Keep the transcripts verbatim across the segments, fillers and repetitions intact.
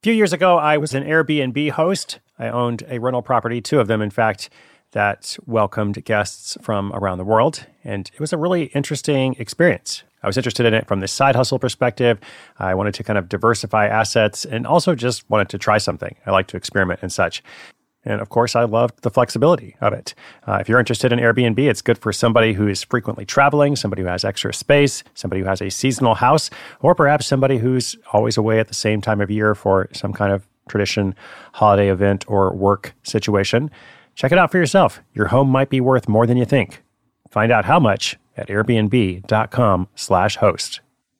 few years ago, I was an Airbnb host. I owned a rental property, two of them, in fact, that welcomed guests from around the world. And it was a really interesting experience. I was interested in it from the side hustle perspective. I wanted to kind of diversify assets and also just wanted to try something. I like to experiment and such. And of course, I loved the flexibility of it. Uh, if you're interested in Airbnb, it's good for somebody who is frequently traveling, somebody who has extra space, somebody who has a seasonal house, or perhaps somebody who's always away at the same time of year for some kind of tradition, holiday event, or work situation. Check it out for yourself. Your home might be worth more than you think. Find out how much at airbnb.com slash host.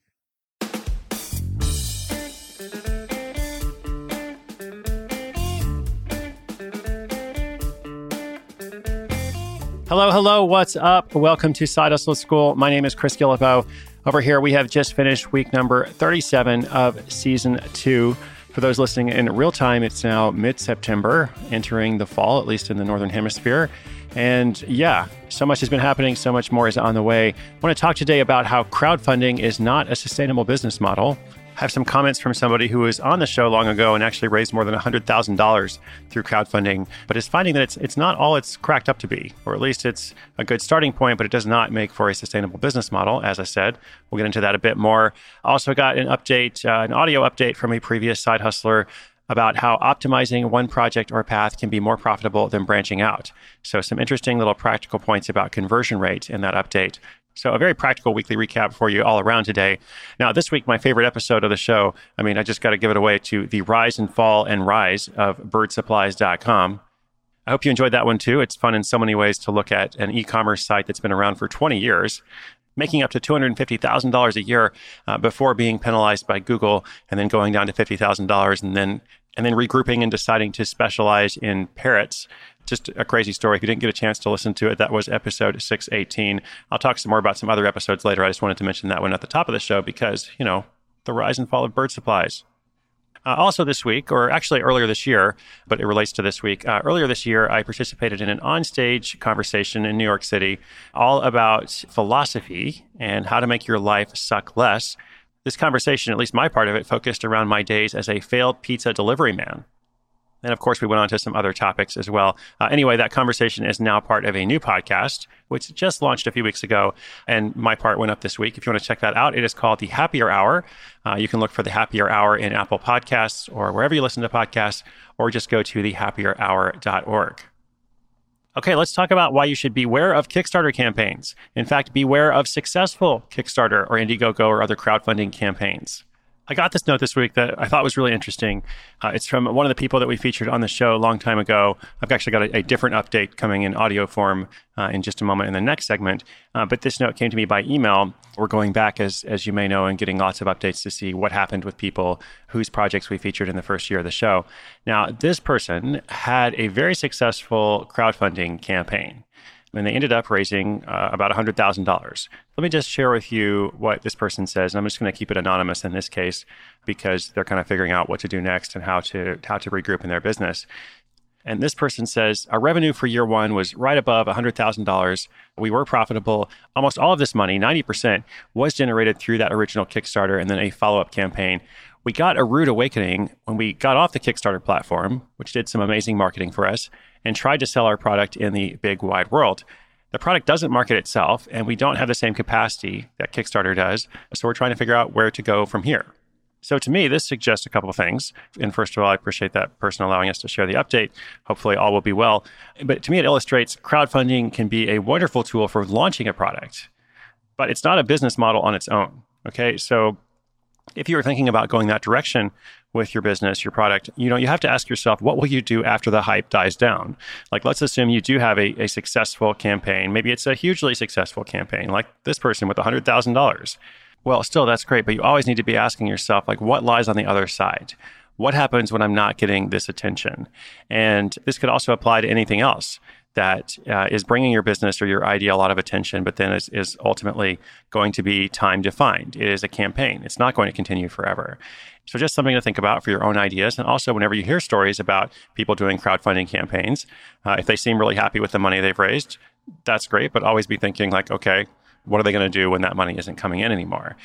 Hello, hello, what's up? Welcome to Side Hustle School. My name is Chris Guillebeau. Over here, we have just finished week number thirty-seven of season two. For those listening in real time, it's now mid-September, entering the fall, at least in the Northern Hemisphere. And yeah, so much has been happening, so much more is on the way. I want to talk today about how crowdfunding is not a sustainable business model. I have some comments from somebody who was on the show long ago and actually raised more than one hundred thousand dollars through crowdfunding, but is finding that it's it's not all it's cracked up to be, or at least it's a good starting point, but it does not make for a sustainable business model. As I said, we'll get into that a bit more. Also got an update, uh, an audio update from a previous side hustler about how optimizing one project or path can be more profitable than branching out. So some interesting little practical points about conversion rate in that update. So a very practical weekly recap for you all around today. Now, this week, my favorite episode of the show, I mean, I just got to give it away to the rise and fall and rise of bird supplies dot com. I hope you enjoyed that one too. It's fun in so many ways to look at an e-commerce site that's been around for twenty years, making up to two hundred fifty thousand dollars a year uh, before being penalized by Google, and then going down to fifty thousand dollars and then and then regrouping and deciding to specialize in parrots. Just a crazy story. If you didn't get a chance to listen to it, that was episode six eighteen. I'll talk some more about some other episodes later. I just wanted to mention that one at the top of the show because, you know, the rise and fall of bird supplies. Uh, also this week, or actually earlier this year, but it relates to this week. Uh, earlier this year, I participated in an onstage conversation in New York City all about philosophy and how to make your life suck less. This conversation, at least my part of it, focused around my days as a failed pizza delivery man. And of course, we went on to some other topics as well. Uh, anyway, that conversation is now part of a new podcast, which just launched a few weeks ago. And my part went up this week. If you want to check that out, it is called The Happier Hour. Uh, you can look for The Happier Hour in Apple Podcasts or wherever you listen to podcasts, or just go to the happier hour dot org. Okay, let's talk about why you should beware of Kickstarter campaigns. In fact, beware of successful Kickstarter or Indiegogo or other crowdfunding campaigns. I got this note this week that I thought was really interesting. Uh, it's from one of the people that we featured on the show a long time ago. I've actually got a, a different update coming in audio form uh, in just a moment in the next segment. Uh, but this note came to me by email. We're going back, as as you may know, and getting lots of updates to see what happened with people whose projects we featured in the first year of the show. Now, this person had a very successful crowdfunding campaign, and they ended up raising uh, about one hundred thousand dollars. Let me just share with you what this person says, and I'm just going to keep it anonymous in this case because they're kind of figuring out what to do next and how to how to regroup in their business. And this person says, our revenue for year one was right above one hundred thousand dollars. We were profitable. Almost all of this money, ninety percent, was generated through that original Kickstarter and then a follow-up campaign. We got a rude awakening when we got off the Kickstarter platform, which did some amazing marketing for us, and tried to sell our product in the big wide world. The product doesn't market itself, and we don't have the same capacity that Kickstarter does. So we're trying to figure out where to go from here. So to me, this suggests a couple of things. And first of all, I appreciate that person allowing us to share the update. Hopefully all will be well. But to me, it illustrates crowdfunding can be a wonderful tool for launching a product, but it's not a business model on its own. Okay, so if you were thinking about going that direction with your business, your product, you know, you have to ask yourself, what will you do after the hype dies down? Like, let's assume you do have a, a successful campaign. Maybe it's a hugely successful campaign, like this person with one hundred thousand dollars. Well, still, that's great, but you always need to be asking yourself, like, what lies on the other side? What happens when I'm not getting this attention? And this could also apply to anything else that uh, is bringing your business or your idea a lot of attention, but then is, is ultimately going to be time defined. It is a campaign. It's not going to continue forever. So just something to think about for your own ideas. And also, whenever you hear stories about people doing crowdfunding campaigns, uh, if they seem really happy with the money they've raised, that's great, but always be thinking like, okay, what are they going to do when that money isn't coming in anymore?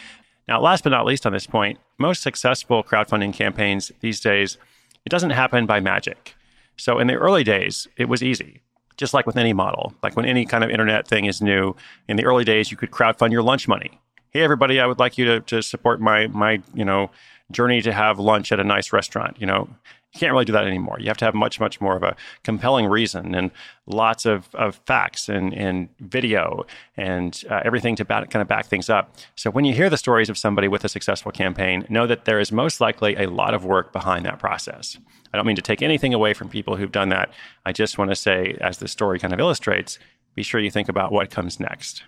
Now, last but not least on this point, most successful crowdfunding campaigns these days, it doesn't happen by magic. So in the early days, it was easy. Just like with any model, like when any kind of internet thing is new, in the early days, you could crowdfund your lunch money. Hey, everybody, I would like you to, to support my, my, you know, journey to have lunch at a nice restaurant. You know, you can't really do that anymore. You have to have much, much more of a compelling reason and lots of, of facts and, and video and uh, everything to back, kind of back things up. So when you hear the stories of somebody with a successful campaign, know that there is most likely a lot of work behind that process. I don't mean to take anything away from people who've done that. I just want to say, as the story kind of illustrates, be sure you think about what comes next.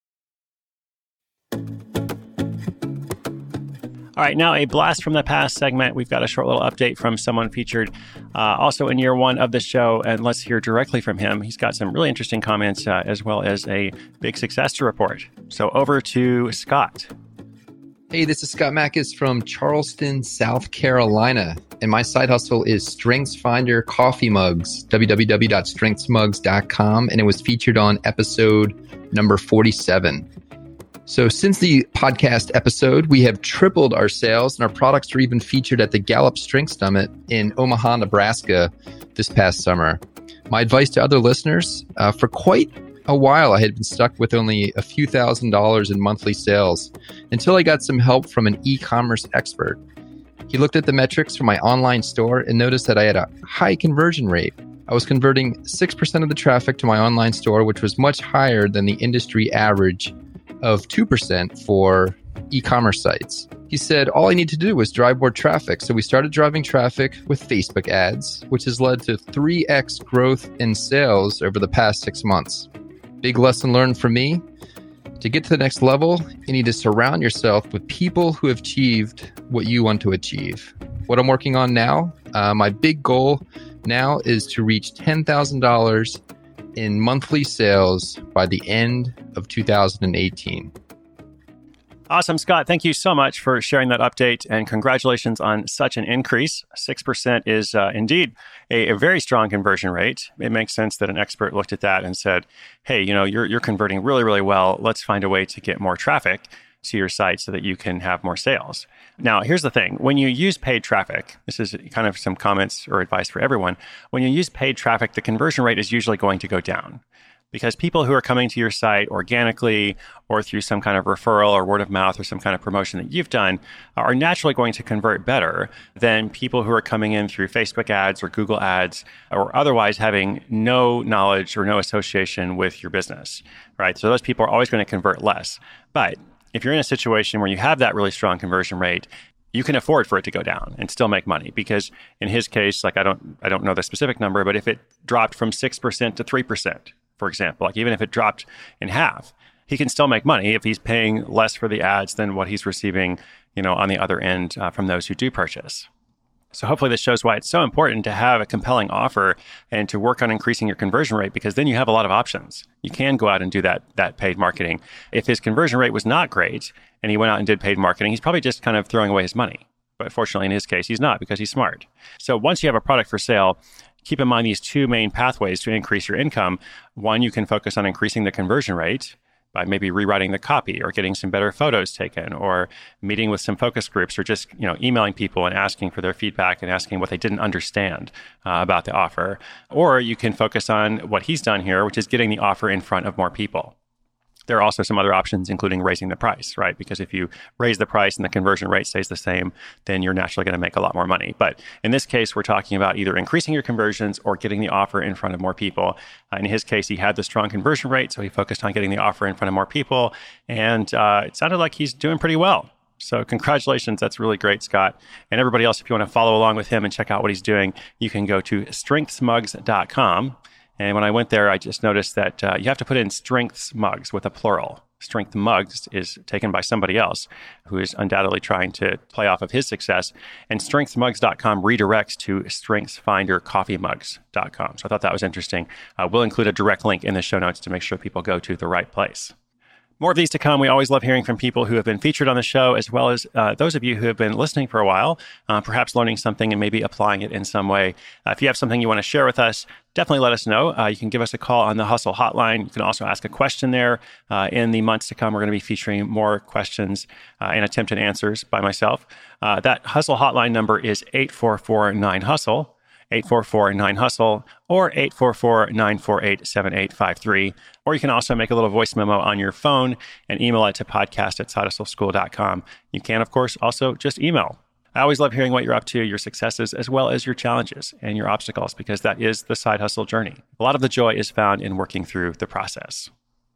All right, now a blast from the past segment. We've got a short little update from someone featured uh, also in year one of the show, and let's hear directly from him. He's got some really interesting comments uh, as well as a big success to report. So over to Scott. Hey, this is Scott Mackes from Charleston, South Carolina, and my side hustle is StrengthsFinder Coffee Mugs, w w w dot strengths mugs dot com, and it was featured on episode number forty-seven. So since the podcast episode, we have tripled our sales, and our products were even featured at the Gallup Strength Summit in Omaha, Nebraska this past summer. My advice to other listeners, uh, for quite a while, I had been stuck with only a few thousand dollars in monthly sales until I got some help from an e-commerce expert. He looked at the metrics from my online store and noticed that I had a high conversion rate. I was converting six percent of the traffic to my online store, which was much higher than the industry average of two percent for e-commerce sites. He said, all I need to do was drive more traffic. So we started driving traffic with Facebook ads, which has led to three x growth in sales over the past six months. Big lesson learned from me. To get to the next level, you need to surround yourself with people who have achieved what you want to achieve. What I'm working on now, uh, my big goal now is to reach ten thousand dollars in monthly sales by the end of two thousand eighteen. Awesome, Scott. Thank you so much for sharing that update, and congratulations on such an increase. six percent is uh, indeed a, a very strong conversion rate. It makes sense that an expert looked at that and said, hey, you know, you're you're converting really, really well. Let's find a way to get more traffic to your site so that you can have more sales. Now, here's the thing. When you use paid traffic, this is kind of some comments or advice for everyone. When you use paid traffic, the conversion rate is usually going to go down, because people who are coming to your site organically or through some kind of referral or word of mouth or some kind of promotion that you've done are naturally going to convert better than people who are coming in through Facebook ads or Google ads or otherwise having no knowledge or no association with your business, right? So those people are always going to convert less. But if you're in a situation where you have that really strong conversion rate, you can afford for it to go down and still make money, because in his case, like I don't, I don't know the specific number, but if it dropped from six percent to three percent, for example, like even if it dropped in half, he can still make money if he's paying less for the ads than what he's receiving, you know, on the other end uh, from those who do purchase. So hopefully this shows why it's so important to have a compelling offer and to work on increasing your conversion rate, because then you have a lot of options. You can go out and do that, that paid marketing. If his conversion rate was not great and he went out and did paid marketing, he's probably just kind of throwing away his money. But fortunately, in his case, he's not, because he's smart. So once you have a product for sale, keep in mind these two main pathways to increase your income. One, you can focus on increasing the conversion rate by maybe rewriting the copy or getting some better photos taken or meeting with some focus groups or just, you know, emailing people and asking for their feedback and asking what they didn't understand uh, about the offer. Or you can focus on what he's done here, which is getting the offer in front of more people. There are also some other options, including raising the price, right? Because if you raise the price and the conversion rate stays the same, then you're naturally going to make a lot more money. But in this case, we're talking about either increasing your conversions or getting the offer in front of more people. Uh, in his case, he had the strong conversion rate, so he focused on getting the offer in front of more people. And uh, it sounded like he's doing pretty well. So congratulations. That's really great, Scott. And everybody else, if you want to follow along with him and check out what he's doing, you can go to strengths mugs dot com. And when I went there, I just noticed that uh, you have to put in Strengths Mugs with a plural. Strength Mugs is taken by somebody else who is undoubtedly trying to play off of his success. And strengths mugs dot com redirects to StrengthsFinder Coffee Mugs dot com. So I thought that was interesting. Uh, we'll include a direct link in the show notes to make sure people go to the right place. More of these to come. We always love hearing from people who have been featured on the show, as well as uh, those of you who have been listening for a while, uh, perhaps learning something and maybe applying it in some way. Uh, if you have something you want to share with us, definitely let us know. Uh, you can give us a call on the Hustle Hotline. You can also ask a question there. Uh, in the months to come, we're going to be featuring more questions uh, and attempted answers by myself. Uh, that Hustle Hotline number is eight four four nine hustle. eight four four nine hustle or eight four four nine four eight seven eight five three. Or you can also make a little voice memo on your phone and email it to podcast at side hustle school dot com. You can, of course, also just email. I always love hearing what you're up to, your successes, as well as your challenges and your obstacles, because that is the side hustle journey. A lot of the joy is found in working through the process.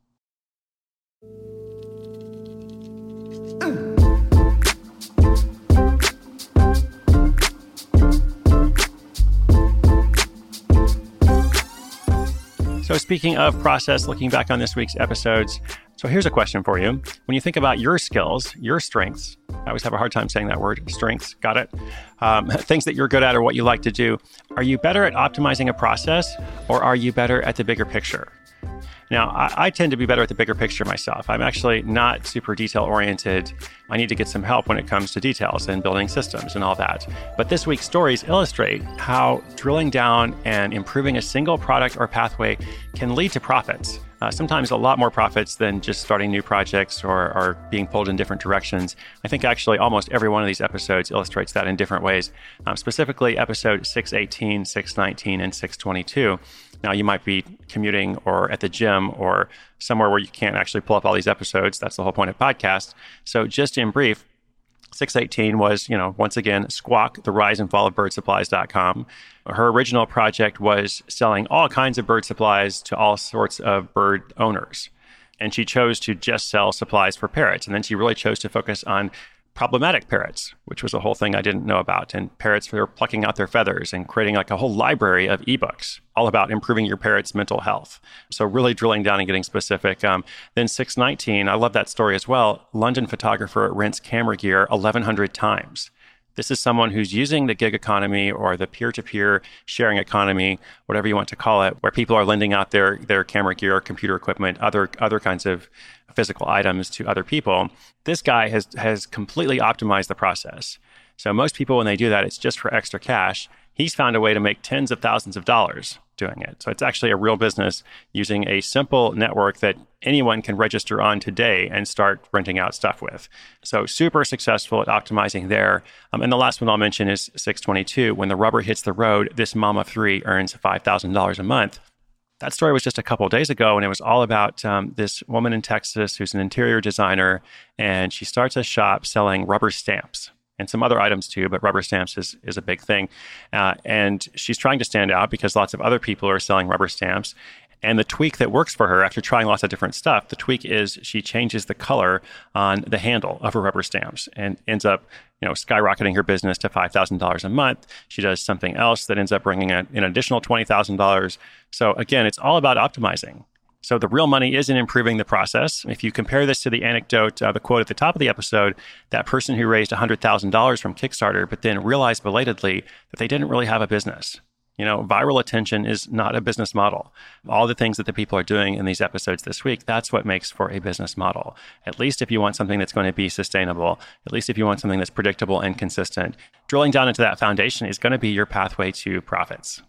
So speaking of process, looking back on this week's episodes, so here's a question for you. When you think about your skills, your strengths, I always have a hard time saying that word, strengths, got it? Um, things that you're good at or what you like to do, are you better at optimizing a process or are you better at the bigger picture? Now, I, I tend to be better at the bigger picture myself. I'm actually not super detail-oriented. I need to get some help when it comes to details and building systems and all that. But this week's stories illustrate how drilling down and improving a single product or pathway can lead to profits. Uh, sometimes a lot more profits than just starting new projects or, or being pulled in different directions. I think actually almost every one of these episodes illustrates that in different ways, um, specifically episode six eighteen, six nineteen, and six twenty-two. Now, you might be commuting or at the gym or somewhere where you can't actually pull up all these episodes. That's the whole point of podcasts. So just in brief, six eighteen was, you know, once again, Squawk, the rise and fall of bird supplies dot com. Her original project was selling all kinds of bird supplies to all sorts of bird owners. And she chose to just sell supplies for parrots. And then she really chose to focus on problematic parrots, which was a whole thing I didn't know about. And parrots for plucking out their feathers and creating like a whole library of ebooks all about improving your parrot's mental health. So really drilling down and getting specific. Um, then six nineteen, I love that story as well. London photographer rents camera gear eleven hundred times. This is someone who's using the gig economy or the peer-to-peer sharing economy, whatever you want to call it, where people are lending out their, their camera gear, computer equipment, other other kinds of physical items to other people. This guy has has completely optimized the process. So most people, when they do that, it's just for extra cash. He's found a way to make tens of thousands of dollars doing it. So it's actually a real business using a simple network that anyone can register on today and start renting out stuff with. So super successful at optimizing there. Um, and the last one I'll mention is six twenty-two. When the rubber hits the road, this mom of three earns five thousand dollars a month. That story was just a couple of days ago, and it was all about um, this woman in Texas who's an interior designer, and she starts a shop selling rubber stamps and some other items too, but rubber stamps is, is a big thing. Uh, and she's trying to stand out because lots of other people are selling rubber stamps. And the tweak that works for her, after trying lots of different stuff, the tweak is she changes the color on the handle of her rubber stamps and ends up, you know, skyrocketing her business to five thousand dollars a month. She does something else that ends up bringing in an additional twenty thousand dollars. So again, it's all about optimizing. So the real money is in improving the process. If you compare this to the anecdote, uh, the quote at the top of the episode, that person who raised one hundred thousand dollars from Kickstarter, but then realized belatedly that they didn't really have a business. You know, viral attention is not a business model. All the things that the people are doing in these episodes this week, that's what makes for a business model. At least if you want something that's going to be sustainable, at least if you want something that's predictable and consistent, drilling down into that foundation is going to be your pathway to profits.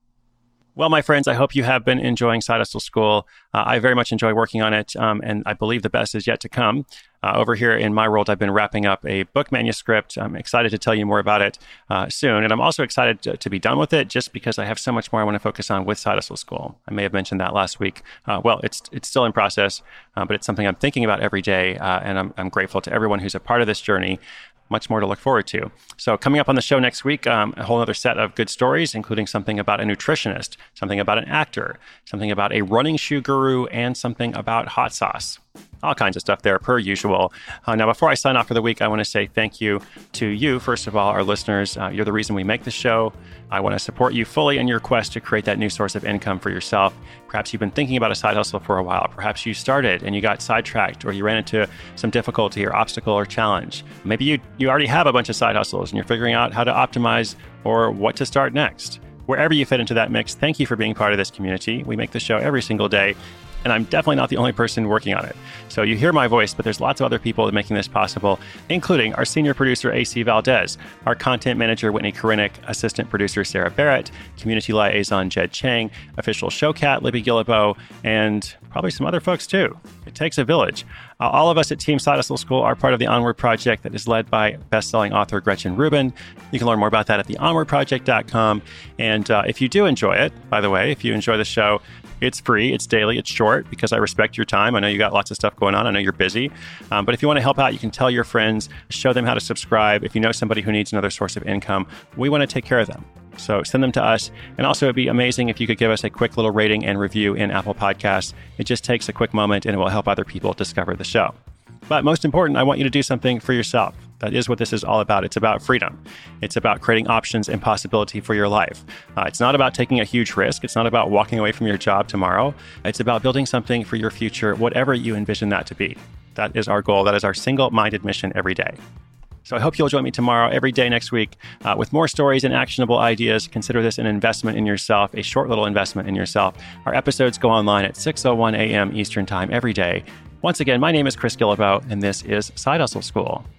Well, my friends, I hope you have been enjoying Side Hustle School. Uh, I very much enjoy working on it, um, and I believe the best is yet to come. Uh, over here in my world, I've been wrapping up a book manuscript. I'm excited to tell you more about it uh, soon, and I'm also excited to, to be done with it just because I have so much more I want to focus on with Side Hustle School. I may have mentioned that last week. Uh, well, it's it's still in process, uh, but it's something I'm thinking about every day, uh, and I'm, I'm grateful to everyone who's a part of this journey. Much more to look forward to. So coming up on the show next week, um, a whole other set of good stories, including something about a nutritionist, something about an actor, something about a running shoe guru, and something about hot sauce. All kinds of stuff there, per usual. Uh, now, before I sign off for the week, I want to say thank you to you, first of all, our listeners. Uh, you're the reason we make this show. I want to support you fully in your quest to create that new source of income for yourself. Perhaps you've been thinking about a side hustle for a while. Perhaps you started and you got sidetracked, or you ran into some difficulty or obstacle or challenge. Maybe you, you already have a bunch of side hustles and you're figuring out how to optimize or what to start next. Wherever you fit into that mix, thank you for being part of this community. We make the show every single day. and I'm definitely not the only person working on it. So you hear my voice, but there's lots of other people making this possible, including our senior producer, A C Valdez, our content manager, Whitney Korinek, assistant producer, Sarah Barrett, community liaison, Jed Chang, official show cat, Libby Gillibo, and probably some other folks too. It takes a village. Uh, all of us at Team Side Hustle School are part of the Onward Project that is led by best-selling author Gretchen Rubin. You can learn more about that at the onward project dot com. And uh, if you do enjoy it, by the way, if you enjoy the show, it's free, it's daily, it's short because I respect your time. I know you got lots of stuff going on. I know you're busy. Um, but if you want to help out, you can tell your friends, show them how to subscribe. If you know somebody who needs another source of income, we want to take care of them. So send them to us. And also, it'd be amazing if you could give us a quick little rating and review in Apple Podcasts. It just takes a quick moment and it will help other people discover the show. But most important, I want you to do something for yourself. That is what this is all about. It's about freedom. It's about creating options and possibility for your life. Uh, it's not about taking a huge risk. It's not about walking away from your job tomorrow. It's about building something for your future, whatever you envision that to be. That is our goal. That is our single-minded mission every day. So I hope you'll join me tomorrow, every day next week, uh, with more stories and actionable ideas. Consider this an investment in yourself, a short little investment in yourself. Our episodes go online at six oh one a.m. Eastern Time every day. Once again, my name is Chris Guillebeau, and this is Side Hustle School.